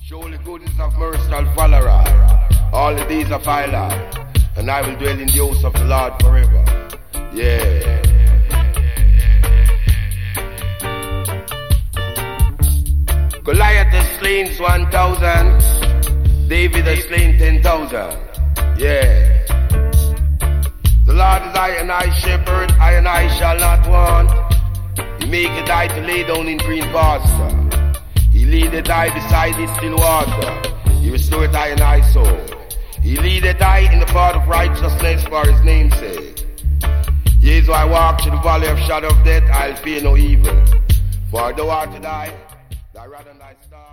Surely goodness of mercy shall follow us all the days of our life, and I will dwell in the house of the Lord forever. Yeah. Goliath has slain 1,000, David has slain 10,000. Yeah. The Lord is I and I shepherd, I and I shall not want. He maketh I to lay down in green pasture. He leadeth I beside his still water. He restoreth I and I soul. He leadeth I in the path of righteousness for his name's sake. Yea, though I walk through the valley of shadow of death, I'll fear no evil. For thou art to die, thy rod and thy staff.